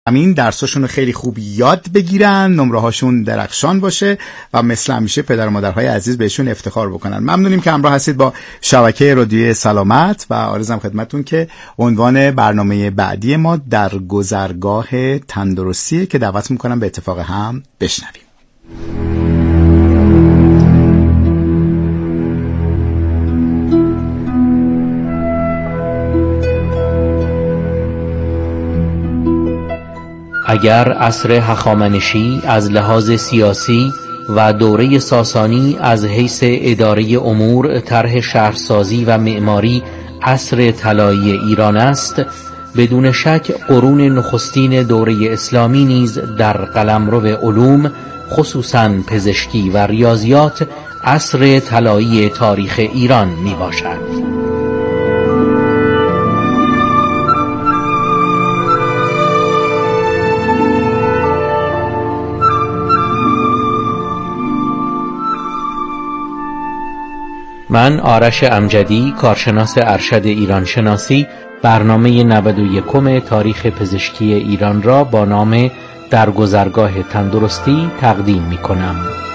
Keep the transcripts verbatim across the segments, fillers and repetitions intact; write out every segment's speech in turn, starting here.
همین درساشون رو خیلی خوب یاد بگیرن، نمره هاشون درخشان باشه و مثل همیشه پدر و مادرهای عزیز بهشون افتخار بکنن. ممنونیم که همراه هستید با شبکه رادیوی سلامت و عرضم خدمتتون که عنوان برنامه بعدی ما در گذرگاه تندرستی که دعوت میکنم به اتفاق هم بشنویم. اگر عصر هخامنشی از لحاظ سیاسی و دوره ساسانی از حیث اداره امور، طرح شهرسازی و معماری عصر طلایی ایران است، بدون شک قرون نخستین دوره اسلامی نیز در قلمرو علوم، خصوصاً پزشکی و ریاضیات، عصر طلایی تاریخ ایران می باشد. من آرش امجدی، کارشناس ارشد ایران شناسی، برنامه نود و یکم تاریخ پزشکی ایران را با نام در گذرگاه تندرستی تقدیم می کنم.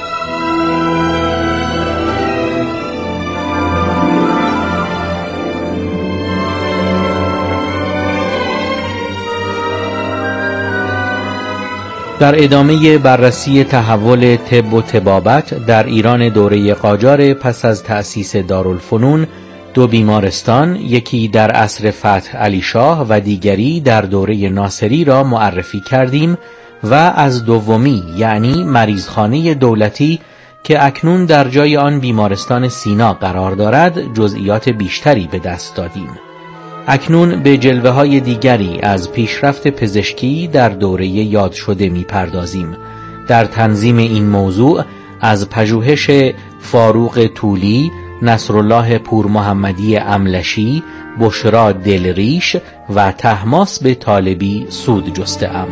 در ادامه بررسی تحول طب و طبابت در ایران دوره قاجار پس از تأسیس دارالفنون، دو بیمارستان، یکی در عصر فتح علی شاه و دیگری در دوره ناصری را معرفی کردیم و از دومی یعنی مریضخانه دولتی که اکنون در جای آن بیمارستان سینا قرار دارد جزئیات بیشتری به دست دادیم. اکنون به جلوه‌های دیگری از پیشرفت پزشکی در دوره یاد شده می‌پردازیم. در تنظیم این موضوع از پژوهش فاروق طولی، نصرالله پور محمدی املشی، بشرا دلریش و طهماسب به طالبی سود جسته‌ام.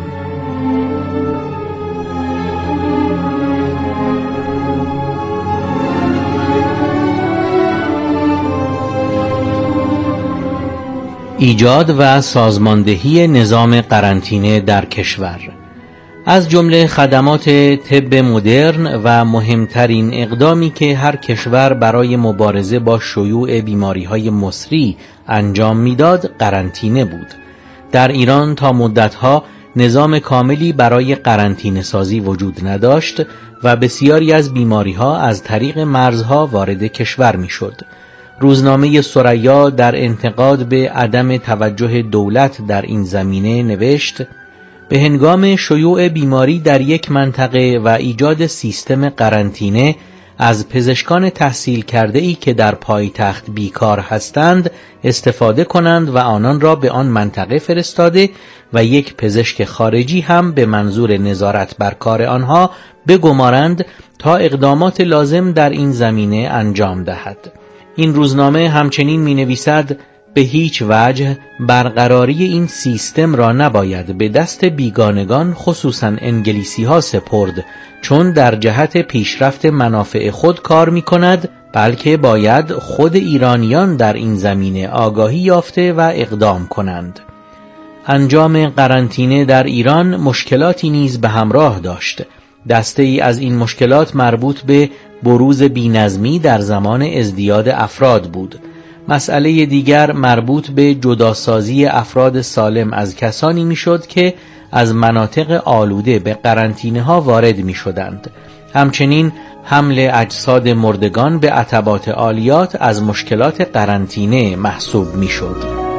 ایجاد و سازماندهی نظام قرنطینه در کشور. از جمله خدمات طب مدرن و مهمترین اقدامی که هر کشور برای مبارزه با شیوع بیماری‌های مصری انجام می‌داد قرنطینه بود. در ایران تا مدت‌ها نظام کاملی برای قرنطینه سازی وجود نداشت و بسیاری از بیماری‌ها از طریق مرزها وارد کشور می‌شد. روزنامه ثریا در انتقاد به عدم توجه دولت در این زمینه نوشت: به هنگام شیوع بیماری در یک منطقه و ایجاد سیستم قرنطینه از پزشکان تحصیل کرده ای که در پایتخت بیکار هستند استفاده کنند و آنان را به آن منطقه فرستاده و یک پزشک خارجی هم به منظور نظارت بر کار آنها بگمارند تا اقدامات لازم در این زمینه انجام دهد. این روزنامه همچنین می نویسد: به هیچ وجه برقراری این سیستم را نباید به دست بیگانگان خصوصاً انگلیسی ها سپرد، چون در جهت پیشرفت منافع خود کار می کند، بلکه باید خود ایرانیان در این زمینه آگاهی یافته و اقدام کنند. انجام قرنطینه در ایران مشکلاتی نیز به همراه داشت. دسته ای از این مشکلات مربوط به بروز بی‌نظمی در زمان ازدیاد افراد بود. مسئله دیگر مربوط به جداسازی افراد سالم از کسانی میشد که از مناطق آلوده به قرنطینه ها وارد می شدند. همچنین حمل اجساد مردگان به عتبات عالیات از مشکلات قرنطینه محسوب می شد.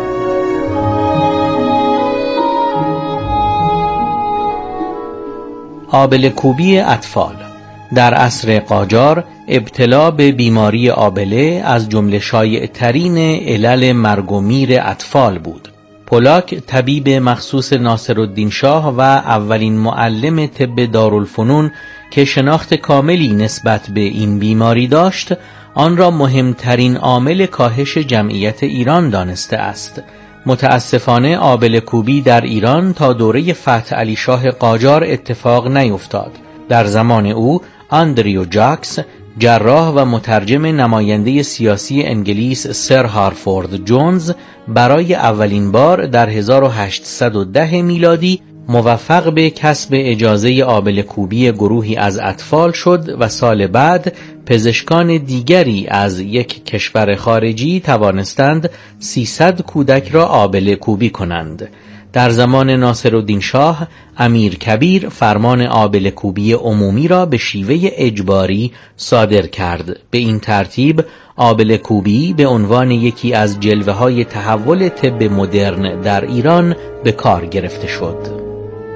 آبله کوبی اطفال. در عصر قاجار ابتلا به بیماری آبله از جمله شایع‌ترین علل مرگ و میر اطفال بود. پولاک، طبیب مخصوص ناصرالدین شاه و اولین معلم طب دارالفنون که شناخت کاملی نسبت به این بیماری داشت، آن را مهمترین عامل کاهش جمعیت ایران دانسته است. متاسفانه آبله کوبی در ایران تا دوره فتح علی شاه قاجار اتفاق نیفتاد. در زمان او آندریو جاکس، جراح و مترجم نماینده سیاسی انگلیس سر هارفورد جونز، برای اولین بار در هزار و هشتصد و ده میلادی موفق به کسب اجازه آبله کوبی گروهی از اطفال شد و سال بعد پزشکان دیگری از یک کشور خارجی توانستند سیصد کودک را آبله کوبی کنند. در زمان ناصرالدین شاه امیرکبیر فرمان آبله کوبی عمومی را به شیوه اجباری صادر کرد. به این ترتیب آبله کوبی به عنوان یکی از جلوه های تحول طب مدرن در ایران به کار گرفته شد.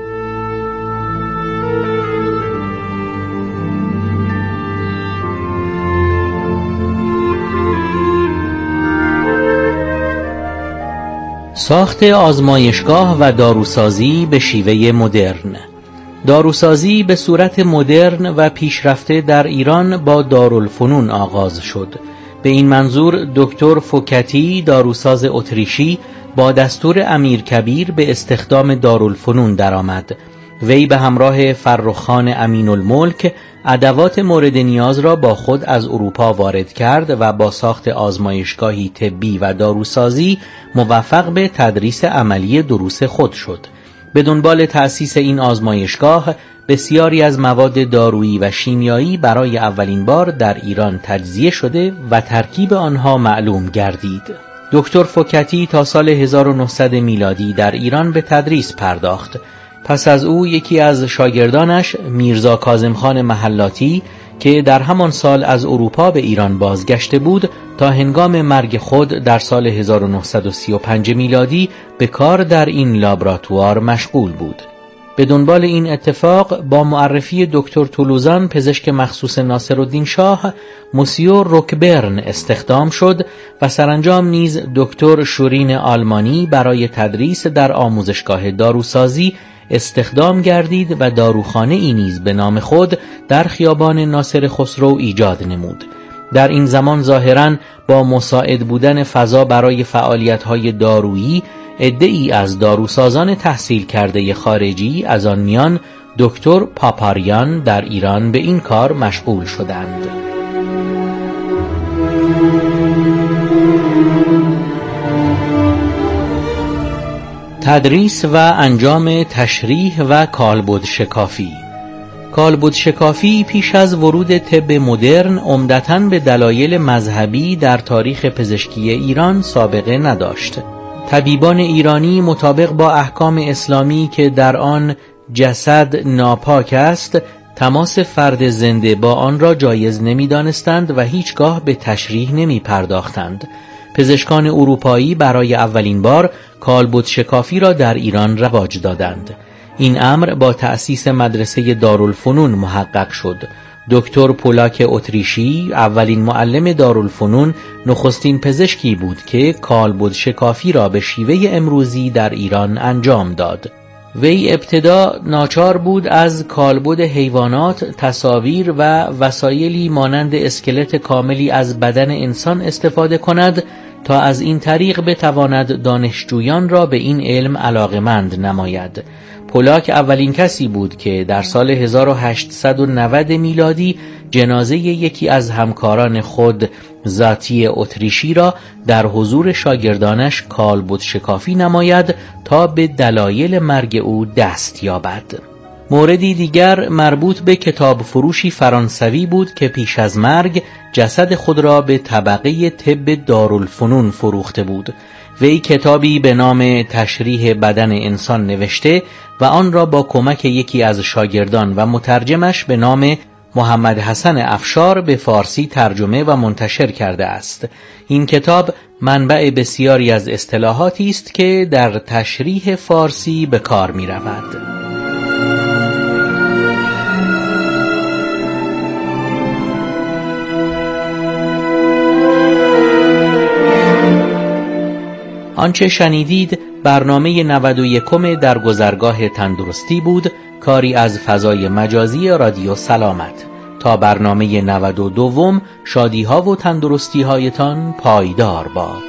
ساخت آزمایشگاه و داروسازی به شیوه مدرن. داروسازی به صورت مدرن و پیشرفته در ایران با دارالفنون آغاز شد. به این منظور دکتر فوکتی داروساز اتریشی با دستور امیرکبیر به استخدام دارالفنون درآمد. وی به همراه فرخ‌خان امین‌الملک ادوات مورد نیاز را با خود از اروپا وارد کرد و با ساخت آزمایشگاهی طبی و داروسازی موفق به تدریس عملی دروس خود شد. به دنبال تأسیس این آزمایشگاه بسیاری از مواد دارویی و شیمیایی برای اولین بار در ایران تجزیه شده و ترکیب آنها معلوم گردید. دکتر فوکتی تا سال هزار و نهصد میلادی در ایران به تدریس پرداخت. پس از او یکی از شاگردانش میرزا کاظمخان محلاتی که در همان سال از اروپا به ایران بازگشته بود تا هنگام مرگ خود در سال هزار و نهصد و سی و پنج میلادی به کار در این لابراتوار مشغول بود. به دنبال این اتفاق با معرفی دکتر تولوزان پزشک مخصوص ناصرالدین شاه موسیو روکبرن استخدام شد و سرانجام نیز دکتر شورین آلمانی برای تدریس در آموزشگاه داروسازی استخدام گردید و داروخانه ای نیز به نام خود در خیابان ناصر خسرو ایجاد نمود. در این زمان ظاهراً با مساعد بودن فضا برای فعالیت‌های دارویی عده‌ای از داروسازان تحصیل کرده خارجی از آن میان دکتر پاپاریان در ایران به این کار مشغول شدند. تدریس و انجام تشریح و کالبد شکافی. کالبد شکافی پیش از ورود طب مدرن عمدتاً به دلایل مذهبی در تاریخ پزشکی ایران سابقه نداشت. طبیبان ایرانی مطابق با احکام اسلامی که در آن جسد ناپاک است، تماس فرد زنده با آن را جایز نمی دانستند و هیچگاه به تشریح نمی پرداختند. پزشکان اروپایی برای اولین بار کالبد شکافی را در ایران رواج دادند. این امر با تأسیس مدرسه دارالفنون محقق شد. دکتر پولاک اتریشی اولین معلم دارالفنون نخستین پزشکی بود که کالبد شکافی را به شیوه امروزی در ایران انجام داد. وی ابتدا ناچار بود از کالبد حیوانات تصاویر و وسایلی مانند اسکلت کاملی از بدن انسان استفاده کند تا از این طریق بتواند دانشجویان را به این علم علاقمند نماید. پولاک اولین کسی بود که در سال هزار و هشتصد و نود میلادی جنازه یکی از همکاران خود ذاتی اتریشی را در حضور شاگردانش کالبد شکافی نماید تا به دلایل مرگ او دست یابد. موردی دیگر مربوط به کتاب فروشی فرانسوی بود که پیش از مرگ جسد خود را به طبقه طب دارالفنون فروخته بود. وی کتابی به نام تشریح بدن انسان نوشته و آن را با کمک یکی از شاگردان و مترجمش به نام محمد حسن افشار به فارسی ترجمه و منتشر کرده است. این کتاب منبع بسیاری از اصطلاحاتی است که در تشریح فارسی به کار می رود. آنچه شنیدید برنامه نود و یکم در گذرگاه تندرستی بود، کاری از فضای مجازی رادیو سلامت. تا برنامه نود و دوم شادی ها و تندرستی هایتان پایدار باد.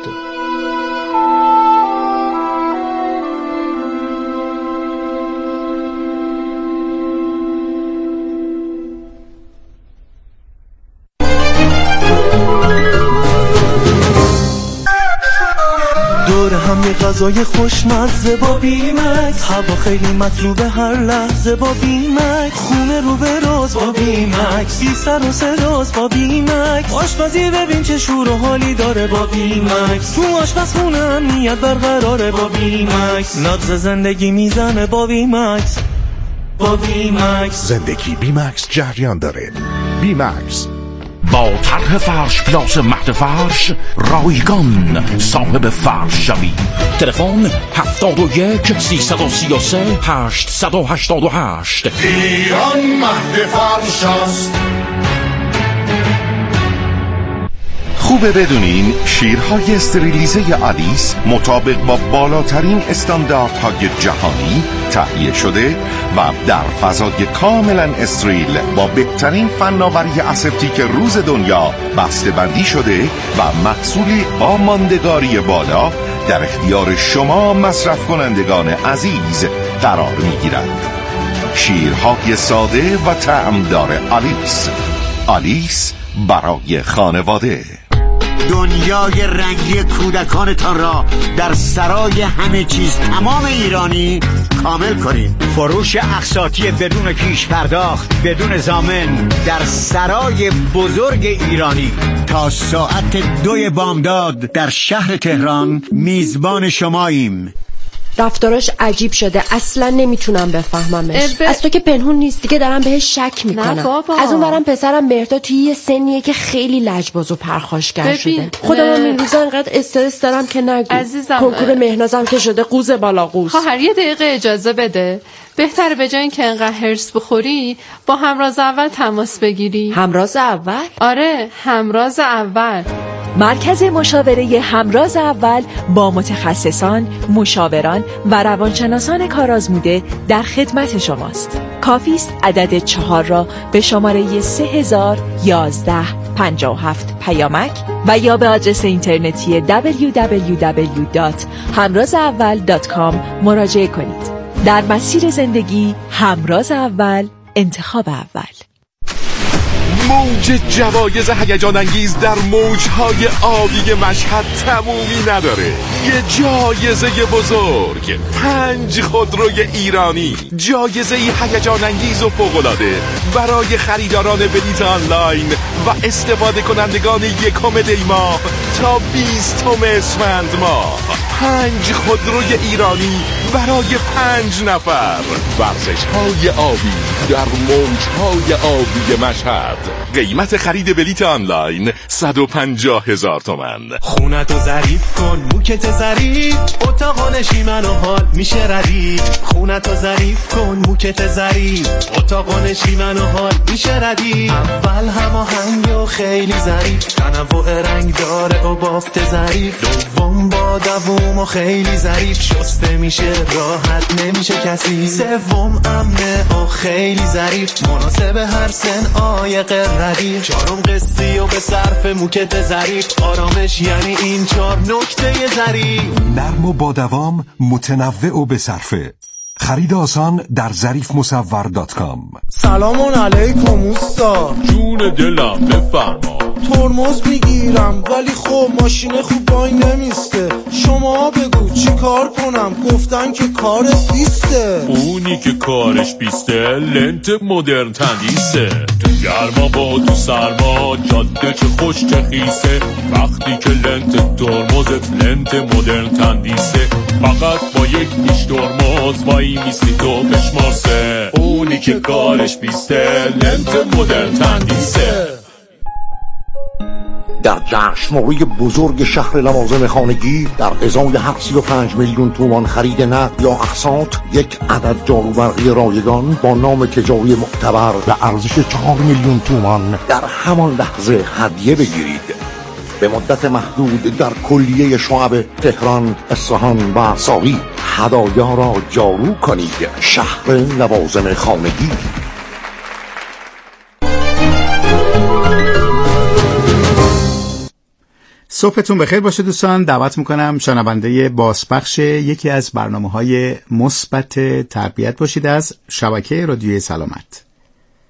دور هم غذای خوشمزه با بیمکس، هوا خیلی مطلوبه هر لحظه با بیمکس، خونه رو به راز با بیمکس، بی سر و صداست با بیمکس، آشپزی ببین چه شور و حالی داره با بیمکس، تو آشپزخونه امنیت برقراره با بیمکس، نبض زندگی میزنه با بیمکس. با بیمکس زندگی بیمکس جریان داره. بیمکس با طرح فرش پلاس مهد فرش رایگان صاحب فرش شوی. تلفن هفتاد و یک سیصد و سی و سه هشتصد و هشتاد و هشت. ایران مهد فرش است. خوبه بدونین شیرهای استریلیزه آلیس مطابق با بالاترین استانداردهای جهانی تهیه شده و در فضای کاملا استریل با بهترین فناوری اسپتیک روز دنیا بسته بندی شده و محصولی با ماندگاری بالا در اختیار شما مصرف کنندگان عزیز قرار می گیرد. شیرهای ساده و طعمدار آلیس. آلیس برای خانواده. دنیای رنگی کودکانتان را در سرای همه چیز تمام ایرانی کامل کنید. فروش اقساطی بدون پیش پرداخت، بدون ضامن در سرای بزرگ ایرانی تا ساعت دوی بامداد در شهر تهران میزبان شماییم. رفتاراش عجیب شده، اصلا نمیتونم بفهممش. ب... از تو که پنهون نیست دیگه، دارم بهش شک میکنم. از اون برم پسرم مهرداد توی یه سنیه که خیلی لجباز و پرخاشگر شده. خودم هم این روزا انقدر استرس دارم که نگو. عزیزم کنکور مهنازم که شده قوز بالا قوز. خواهر یه دقیقه اجازه بده. بهتره به جای اینکه انقدر هرس بخوری با همراز اول تماس بگیری. همراز اول؟ آره، همراز اول. مرکز مشاوره همراز اول با متخصصان، مشاوران و روانشناسان کارآزموده در خدمت شماست. کافی است عدد چهار را به شماره سه هزار و یازده پنجاه و هفت پیامک و یا به آدرس اینترنتی دبلیو دبلیو دبلیو دات همراز اول دات کام مراجعه کنید. در مسیر زندگی همراز اول، انتخاب اول. موج جوایز هیجان انگیز در موجهای آبی مشهد تمومی نداره. یه جایزه بزرگ، پنج خودروی ایرانی، جایزه هیجان انگیز و فوق‌العاده برای خریداران بلیط آنلاین و استفاده کنندگان یکم دی ماه تا بیستم اسفند ماه. پنج خودروی ایرانی برای پنج نفر. ورزش‌های آبی در موجهای آبی مشهد. قیمت خرید بلیط آنلاین صد و پنجاه هزار تومان. خونتو ظریف کن، موکت ظریف، اتاق نشیمن و حال میشه ردیف. خونتو ظریف کن، موکت ظریف، اتاق نشیمن و حال میشه ردیف. اول هماهنگ و خیلی ظریف، تنوع رنگ داره و بافت ظریف. دوم با دوم و خیلی ظریف، شسته میشه راحت نمیشه کسی. سوم امنه و خیلی ظریف، مناسب هر سن عایق ردیف. چهارم قسطی و به صرف موکت ظریف، آرامش یعنی این چهار نکته ظریف. نرم و با دوام، متنوع و به صرفه. خرید آسان در ظریف مصور دات کام. سلام علیکم اوستا. جون دلم بفرما. ترمز میگیرم ولی خب ماشین خوب وای نمیسته. شما بگو چی کار کنم؟ گفتن که کارت بیسته. اونی که کارش بیسته لنت مدرن تندیسه. تو گرما با تو سرما جاده چه خوش چه خیسه. وقتی که لنت ترمزت لنت مدرن تندیسه، فقط با یک نیش ترمز وای میستی تو بشماسه. اونی که کارش بیسته لنت مدرن تندیسه. در جشنواره بزرگ شهر لوازم خانگی در ازای هر سی و پنج میلیون تومان خرید نقد یا اقساط، یک عدد جاروبرقی رایگان با نام تجاری معتبر به ارزش چهار میلیون تومان در همان لحظه هدیه بگیرید. به مدت محدود در کلیه شعب تهران، اصفهان و ساقی هدایا را جارو کنید. شهر لوازم خانگی. صبحتون بخیر باشه دوستان. دعوت میکنم شنونده بازپخش یکی از برنامه‌های مثبت تربیت باشید از شبکه رادیوی سلامت.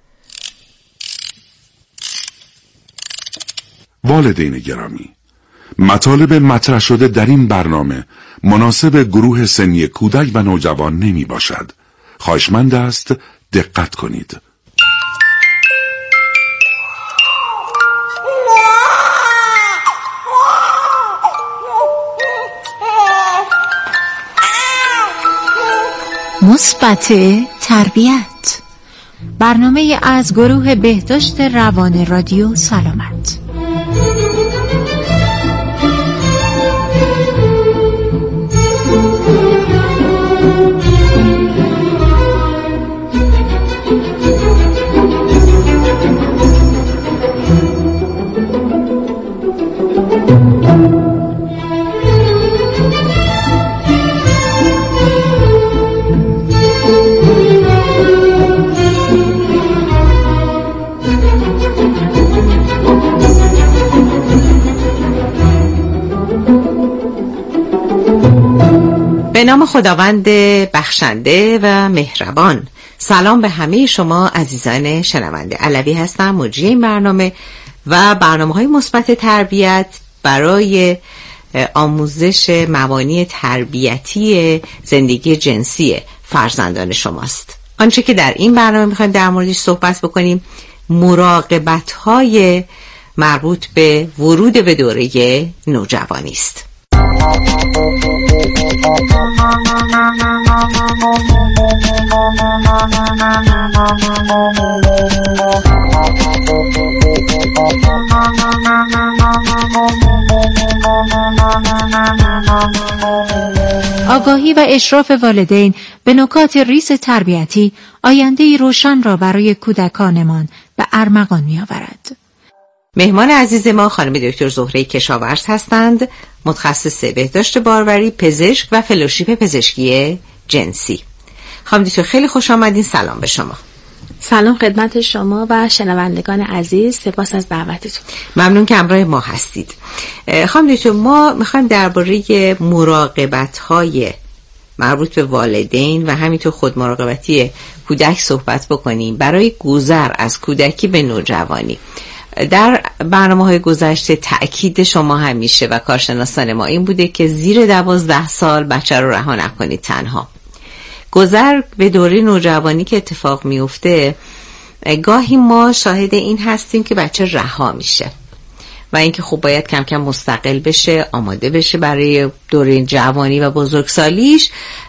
والدین گرامی، مطالب مطرح شده در این برنامه مناسب گروه سنی کودک و نوجوان نمی باشد. خواهشمند است دقت کنید. مثبت تربیت، برنامه از گروه بهداشت روان رادیو سلامت. به نام خداوند بخشنده و مهربان. سلام به همه شما عزیزان شنونده. علوی هستم، مجری این برنامه و برنامه‌های مثبت تربیت برای آموزش مبانی تربیتی زندگی جنسی فرزندان شماست. آنچه که در این برنامه می‌خوایم در موردش صحبت بکنیم مراقبت‌های مربوط به ورود به دوره نوجوانی است. آگاهی و اشراف والدین به نکات ریز تربیتی آینده‌ای روشن را برای کودکانمان به ارمغان می‌آورد. مهمان عزیز ما خانم دکتر زهره کشاورز هستند، متخصص بهداشت باروری، پزشک و فلوشیپ پزشکی جنسی. خانم دکتر خیلی خوش آمدین. سلام به شما. سلام خدمت شما و شنوندگان عزیز، سپاس از دعوتتون. ممنون که همراه ما هستید. خانم دکتر ما میخوایم درباره مراقبت‌های مربوط به والدین و همینطور خود مراقبتی کودک صحبت بکنیم برای گذر از کودکی به نوجوانی. در برنامه‌های گذشته تأکید شما همیشه و کارشناسان ما این بوده که زیر دوازده سال بچه رو رها نکنید تنها. گذر به دوره نوجوانی که اتفاق میفته گاهی ما شاهد این هستیم که بچه رها میشه و اینکه خب باید کم کم مستقل بشه، آماده بشه برای دوره جوانی و بزرگسالیش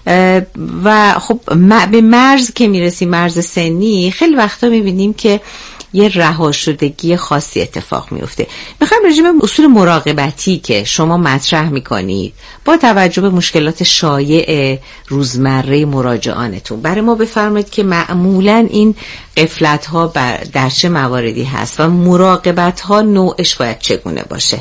و خب به مرز که میرسیم، مرز سنی، خیلی وقتا میبینیم که یه رها شدگی خاصی اتفاق میفته. میخوایم راجع به اصول مراقبتی که شما مطرح میکنید با توجه به مشکلات شایع روزمره مراجعانتون برای ما بفرمایید که معمولاً این غفلت ها در چه مواردی هست و مراقبت ها نوعش باید چگونه باشه؟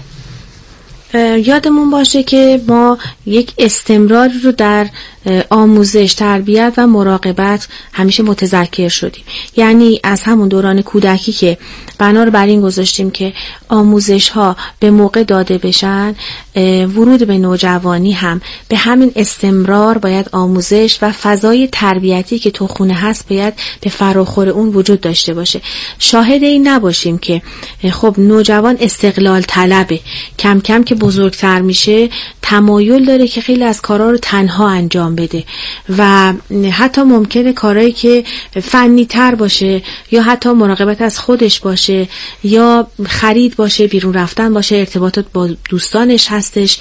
یادمون باشه که ما یک استمرار رو در آموزش، تربیت و مراقبت همیشه متذکر شدیم. یعنی از همون دوران کودکی که بنا رو بر این گذاشتیم که آموزش ها به موقع داده بشن، ورود به نوجوانی هم به همین استمرار باید آموزش و فضای تربیتی که تو خونه هست باید به فراخور اون وجود داشته باشه. شاهد این نباشیم که خب نوجوان استقلال طلبه، کم کم که بزرگتر میشه تمایل داره که خیلی از کارها رو تنها انجام بده و حتی ممکنه کارهایی که فنی تر باشه یا حتی مراقبت از خودش باشه یا خرید باشه، بیرون رفتن باشه، ارتباطات با دوستانش هستش،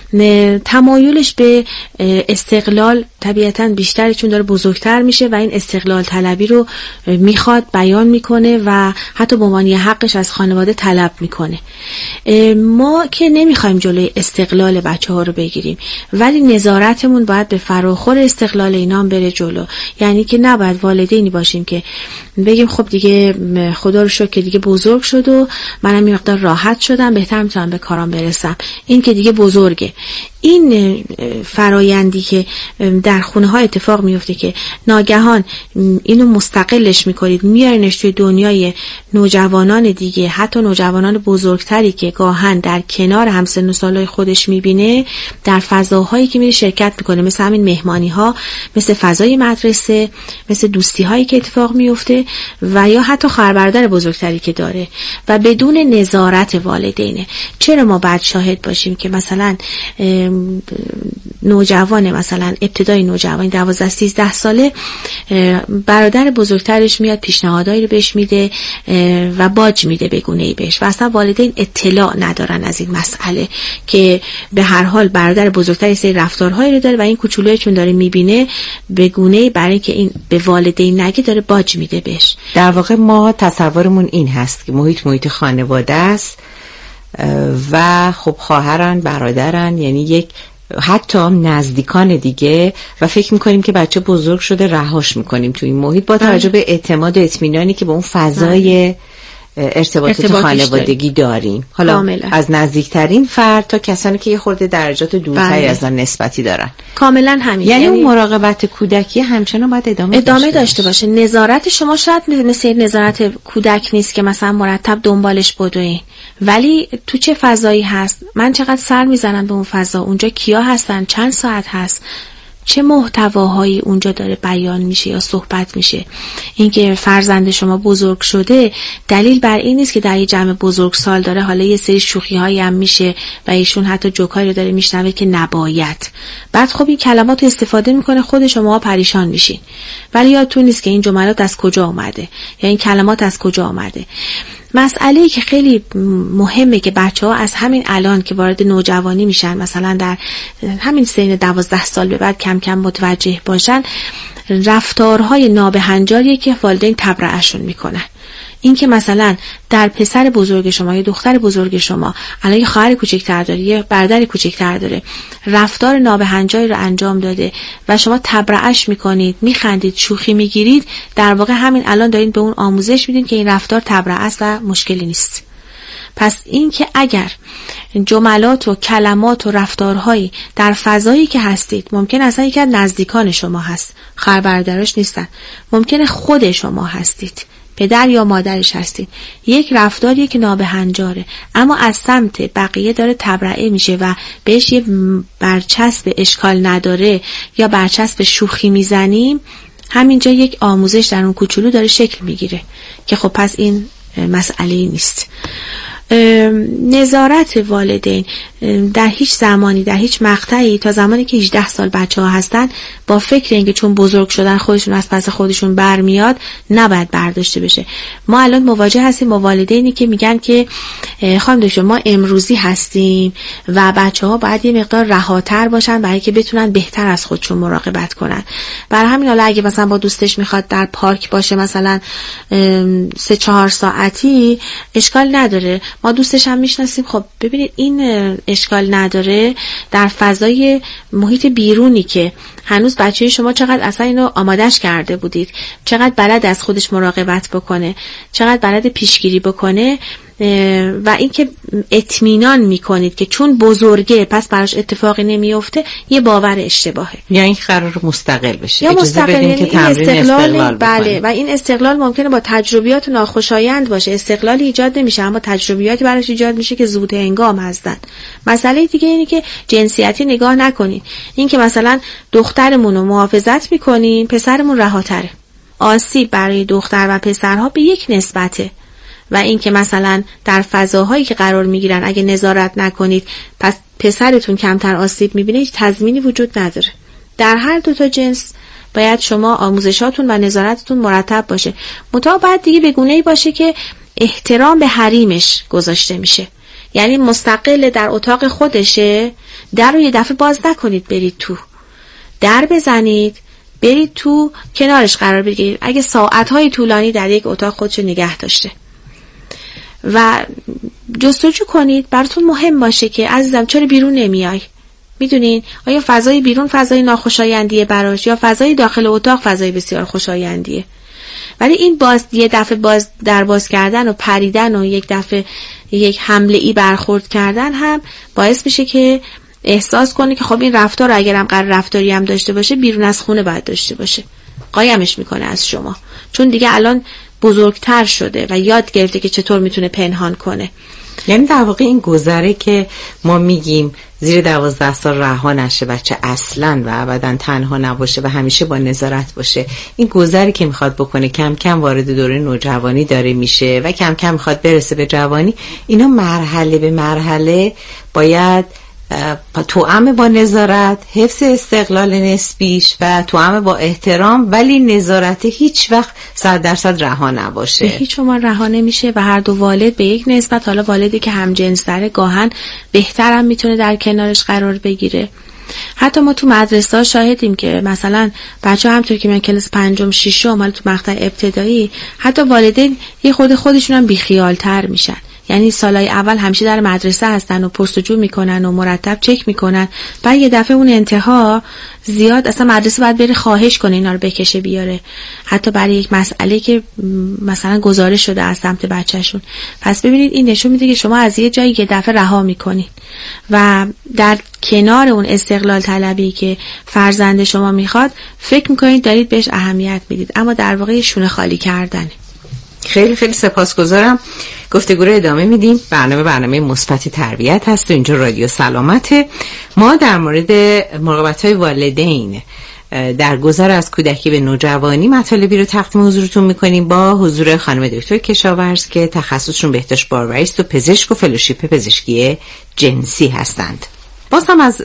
تمایلش به استقلال طبیعتاً بیشتره چون داره بزرگتر میشه و این استقلال طلبی رو میخواد، بیان میکنه و حتی به عنوان یه حقش از خانواده طلب میکنه. ما که نمیخوایم جلوی استقلال بچه ها رو بگیریم ولی نظارتمون باید به فراخور استقلال اینا هم بره جلو. یعنی که نباید والدینی باشیم که بگیم خب دیگه خدا رو شکر که دیگه بزرگ شد و منم این مقدار راحت شدم، بهتر میتونم به کارام برسم، این که دیگه بزرگه. این فرایندی که در خونه ها اتفاق میفته که ناگهان اینو مستقلش میکنید میارینش توی دنیای نوجوانان دیگه، حتی نوجوانان بزرگتری که گاهن در کنار همسن و سالای خودش میبینه، در فضاهایی که میره شرکت میکنه، مثل همین مهمانی ها، مثل فضای مدرسه، مثل دوستی هایی که اتفاق میفته و یا حتی خواهر برادر بزرگتری که داره و بدون نظارت والدینه. چرا ما باید شاهد باشیم که مثلا نوجوان، مثلا ابتدای نوجوان دوازده سیزده ساله، برادر بزرگترش میاد پیشنهادایی رو بهش میده و باج میده به گونه‌ای بهش و اصلا والدین اطلاع ندارن از این مسئله که به هر حال برادر بزرگتر سری رفتارهایی رو داره و این کوچولوی چون داره میبینه به گونه‌ای برای که این به والدین نگه داره باج میده بهش. در واقع ما تصورمون این هست که محیط محیط خانواده است و خب خواهرن، برادرن، یعنی یک حتی نزدیکان دیگه و فکر میکنیم که بچه بزرگ شده رهاش میکنیم تو این محیط با توجه به اعتماد و اطمینانی که به اون فضای ارتباطات خانوادگی داریم. حالا کاملا. از نزدیکترین فرد تا کسانی که یه خورده درجات دورتری از آن نسبتی دارن. کاملا همین. یعنی, یعنی اون مراقبت کودکی همچنان باید ادامه, ادامه داشته باشه. نظارت شما شاید مثل نظارت کودک نیست که مثلا مرتب دنبالش بدوین، ولی تو چه فضایی هست، من چقدر سر میزنم به اون فضا، اونجا کیا هستن، چند ساعت هست، چه محتواهایی اونجا داره بیان میشه یا صحبت میشه. اینکه فرزند شما بزرگ شده دلیل بر این نیست که در یه جمع بزرگسال داره حالا یه سری شوخی هایی هم میشه و ایشون حتی جوکایی رو داره میشنوه که نباید. بعد خب این کلمات رو استفاده میکنه، خود شما پریشان میشین، ولی یادتون نیست که این جملات از کجا اومده یا این کلمات از کجا اومده. مسئله‌ای که خیلی مهمه که بچه‌ها از همین الان که وارد نوجوانی میشن، مثلا در همین سن دوازده سال به بعد کم کم متوجه باشن، رفتارهای نابهنجاریه که والدین تبرئه‌شون میکنن. این که مثلا در پسر بزرگ شما یا دختر بزرگ شما الان یه خواهر کوچکتر داره، یه برادر کوچکتر داره، رفتار نابهنجاری رو انجام داده و شما تبرئه‌اش میکنید، میخندید، شوخی میگیرید، در واقع همین الان دارین به اون آموزش میدین که این رفتار تبرئه است و مشکلی نیست. پس این که اگر جملات و کلمات و رفتارهایی در فضایی که هستید، ممکن اصلا یکی از نزدیکان شما هست، خواهر برادرش نیستن، ممکنه خود شما هستید، پدر یا مادرش هستید، یک رفتاریه که نابهنجاره اما از سمت بقیه داره تبرئه میشه و بهش یه برچسب اشکال نداره یا برچسب شوخی میزنیم، همینجا یک آموزش در اون کوچولو داره شکل میگیره که خب پس این مسئله نیست. نظارت والدین در هیچ زمانی، در هیچ مقطعی تا زمانی که هجده سال بچه ها هستن با فکر اینکه چون بزرگ شدن خودشون از پس خودشون برمیاد نباید برداشته بشه. ما الان مواجه هستیم با والدینی که میگن که خانم دکتر ما امروزی هستیم و بچه ها باید یه مقدار رهاتر باشن برای که بتونن بهتر از خودشون مراقبت کنن. برای همین حالا اگه مثلا با دوستش میخواد در پارک باشه مثلا سه چهار ساعتی، اشکال نداره، ما دوستش هم میشناسیم. خب ببینید این اشکال نداره در فضای محیط بیرونی که هنوز بچه شما چقدر اصلا اینو آمادش کرده بودید، چقدر بلد از خودش مراقبت بکنه، چقدر بلد پیشگیری بکنه و اینکه اطمینان میکنید که چون بزرگه پس براش اتفاقی نمیفته، یه باور اشتباهه. یا این قرار مستقل بشه، یا مستقل، یعنی که این استقلال, استقلال بله، و این استقلال ممکنه با تجربیات ناخوشایند باشه. استقلالی ایجاد نمیشه اما تجربیاتی براش ایجاد میشه که زود هنگام هستن. مسئله دیگه اینه که جنسیتی نگاه نکنین. این که مثلا دخترمون رو محافظت میکنین، پسرمون رهاتره. آسیب برای دختر و پسرها به یک نسبته و این که مثلا در فضاهایی که قرار میگیرن اگه نظارت نکنید پس پسرتون کمتر آسیب میبینه، هیچ تضمینی وجود نداره. در هر دو تا جنس باید شما آموزشاتون و نظارتتون مرتب باشه. متأ باید دیگه به گونه‌ای باشه که احترام به حریمش گذاشته میشه، یعنی مستقل در اتاق خودشه، در رو یه دفعه باز نکنید برید تو، در بزنید برید تو، کنارش قرار بگیرید اگه ساعتهای طولانی در یک اتاق خودشو نگه داشته و جستجو کنید. براتون مهم باشه که عزیزم چرا بیرون نمیای؟ میدونین آیا فضای بیرون فضای ناخوشایندیه براش یا فضای داخل اتاق فضای بسیار خوشایندیه؟ ولی این باز یه دفعه باز در باز کردن و پریدن و یک دفعه یک حمله ای برخورد کردن هم باعث میشه که احساس کنه که خب این رفتار اگرم قرار رفتاری هم داشته باشه بیرون از خونه باید داشته باشه. قایمش میکنه از شما، چون دیگه الان بزرگتر شده و یاد گرفته که چطور میتونه پنهان کنه. یعنی در واقع این گذره که ما میگیم زیر دوازده سال رها نشه بچه اصلا و ابدا تنها نباشه و همیشه با نظارت باشه، این گذری که میخواد بکنه کم کم وارد دوره نوجوانی داره میشه و کم کم میخواد برسه به جوانی، اینا مرحله به مرحله باید توأم با نظارت، حفظ استقلال نسبیش و توأم با احترام، ولی نظارت هیچ وقت صد درصد رها نباشه. به هیچ عنوان رها نمیشه و هر دو والد به یک نسبت، حالا والدی که همجنس‌تره گاهن بهترم میتونه در کنارش قرار بگیره. حتی ما تو مدرسه ها شاهدیم که مثلا بچه ها همطور که من کلاس پنجم ششم حالا تو مقطع ابتدایی، حتی والدین یه خود خودشون هم بیخیال تر میشن. یعنی سالای اول همیشه در مدرسه هستن و پرسجو میکنن و مرتب چک میکنن، بعد یه دفعه اون انتها زیاد اصلا مدرسه باید بره خواهش کنه اینا رو بکشه بیاره، حتی برای یک مسئله که مثلا گزارش شده از سمت بچهشون. پس ببینید این نشون میده که شما از یه جایی یه دفعه رها میکنین و در کنار اون استقلال طلبی که فرزند شما میخواد فکر میکنید دارید بهش اهمیت میدید، اما در واقع شونه خالی کردنه. خیلی خیلی سپاسگزارم. گفتگو رو ادامه میدیم. برنامه برنامه مثبت تربیت هست و اینجا رادیو سلامته. ما در مورد مراقبت‌های والدین در گذر از کودکی به نوجوانی مطالبی رو تقدیم حضورتون میکنیم با حضور خانم دکتر کشاورز که تخصصشون بهداشت باروری است و پزشک و فلوشیپ پزشکی جنسی هستند. باز هم از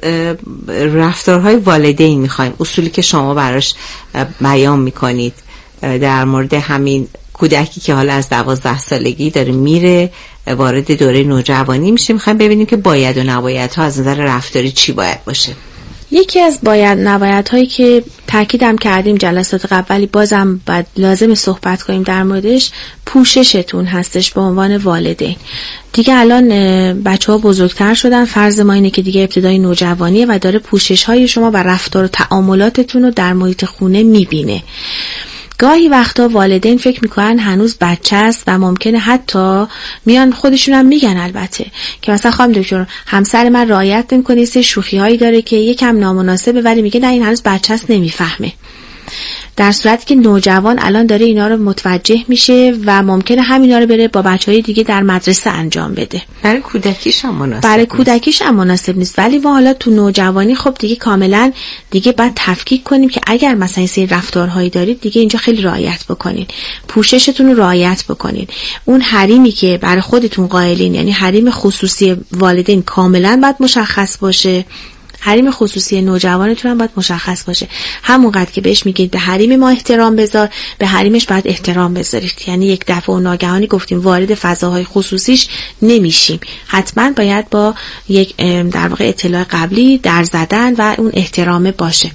رفتارهای والدین میخوایم، اصولی که شما براش بیان میکنید در مورد همین کودکی که حالا از دوازده سالگی داره میره وارد دوره نوجوانی میشه، میخوایم ببینیم که باید و نباید ها از نظر رفتاری چی باید باشه. یکی از باید نباید هایی که تاکیدم کردیم جلسات قبلی، بازم بعد لازم صحبت کنیم در موردش، پوششتون هستش به عنوان والدین. دیگه الان بچه ها بزرگتر شدن، فرض ما اینه که دیگه ابتدای نوجوانیه و داره پوشش های شما و رفتار و تعاملاتتون رو در محیط خونه میبینه. گاهی وقتا والدین فکر میکنن هنوز بچه است و ممکنه حتی میان خودشون هم میگن البته که مثلا خانم دکتر همسر من رعایت نمیکنه، یه سری شوخی هایی داره که یکم نامناسبه، ولی میگه نه این هنوز بچه است نمیفهمه. در صورتی که نوجوان الان داره اینا رو متوجه میشه و ممکنه همینا رو بره با بچهای دیگه در مدرسه انجام بده. برای کودکیش هم مناسب برای کودکیش هم مناسب نیست، ولی ما حالا تو نوجوانی خب دیگه کاملا دیگه باید تفکیک کنیم که اگر مثلا این سری رفتارهایی دارید دیگه اینجا خیلی رعایت بکنین، پوششتون رو رعایت بکنین. اون حریمی که برای خودتون قائلین، یعنی حریم خصوصی والدین، کاملا باید مشخص باشه. حریم خصوصی نوجوانتون هم باید مشخص باشه. همونقدر که بهش میگید به حریم ما احترام بذار، به حریمش باید احترام بذارید. یعنی یک دفعه و ناگهانی گفتیم وارد فضاهای خصوصیش نمیشیم، حتما باید با یک در واقع اطلاع قبلی در زدن و اون احترامه باشه.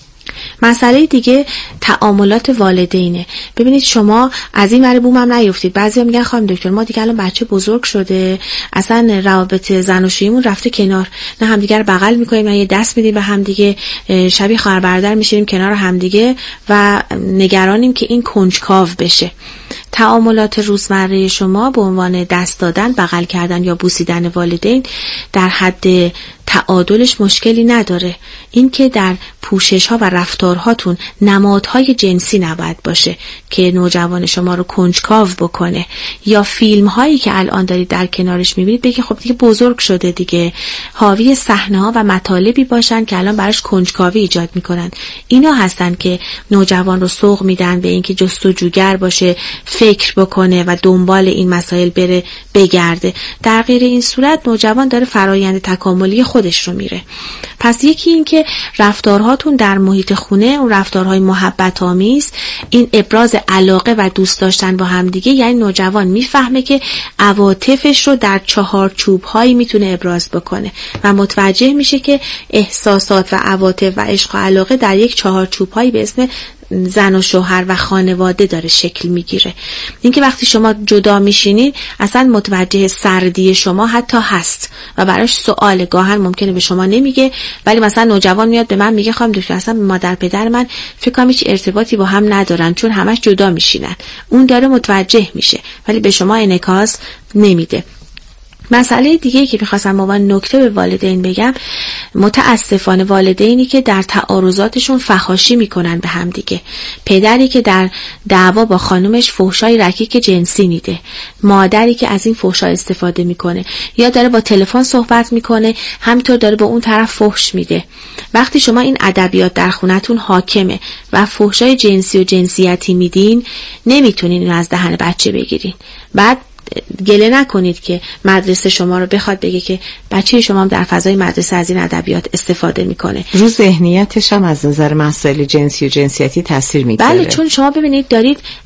مسئله دیگه تعاملات والدینه. ببینید شما از این ور بوم هم نیفتید. بعضیا میگن خانم دکتر ما دیگه الان بچه بزرگ شده، اصلا روابط زناشوییمون رفته کنار، نه همدیگه رو بغل میکنیم نه یه دست میدیم به همدیگه، شبیه خواهر برادر میشیم کنار همدیگه و نگرانیم که این کنجکاو بشه. تعاملات روزمره شما به عنوان دست دادن، بغل کردن یا بوسیدن والدین در حد تعادلش مشکلی نداره. این که در پوشش ها و رفتارهاتون نمادهای جنسی نباید باشه که نوجوان شما رو کنجکاو بکنه، یا فیلم هایی که الان دارید در کنارش میبینید بگی خب دیگه بزرگ شده دیگه، حاوی صحنه ها و مطالبی باشن که الان براش کنجکاوی ایجاد میکنن. اینا هستن که نوجوان رو سوق میدن به اینکه جستجوگر باشه، فکر بکنه و دنبال این مسائل بره بگرده. در غیر این صورت نوجوان داره فرایند تکاملی خودش رو میره. پس یکی این که رفتارهاتون در محیط خونه، اون رفتارهای محبت آمیز، این ابراز علاقه و دوست داشتن با هم دیگه، یعنی نوجوان میفهمه که عواطفش رو در چهارچوب هایی میتونه ابراز بکنه و متوجه میشه که احساسات و عواطف و عشق و علاقه در یک چهارچوب هایی به اسم زن و شوهر و خانواده داره شکل میگیره. اینکه وقتی شما جدا میشینید اصلا متوجه سردی شما حتی هست و براش سوال گاهن ممکنه به شما نمیگه، ولی مثلا نوجوان میاد به من میگه خانم دکتر اصلا مادر پدر من فکر کنم هیچ ارتباطی با هم ندارن چون همش جدا میشینن. اون داره متوجه میشه ولی به شما انعکاس نمیده. مسئله دیگه که میخواستم با من نکته به والدین بگم، متاسفانه والدینی که در تعارضاتشون فحاشی میکنن به هم دیگه، پدری که در دعوا با خانومش فحشای رکیک جنسی میده، مادری که از این فحشا استفاده میکنه، یا داره با تلفن صحبت میکنه همینطور داره با اون طرف فحش میده. وقتی شما این ادبیات در خونتون حاکمه و فحشای جنسی و جنسیتی میدین، نمیتونین اینو از دهن بچه بگیرین. بعد گله نکنید که مدرسه شما رو بخواد بگه که بچه شما هم در فضای مدرسه از این ادبیات استفاده میکنه. رو ذهنیتش هم از نظر مسائل جنسی و جنسیتی تاثیر میگذاره. بله، چون شما ببینید دارید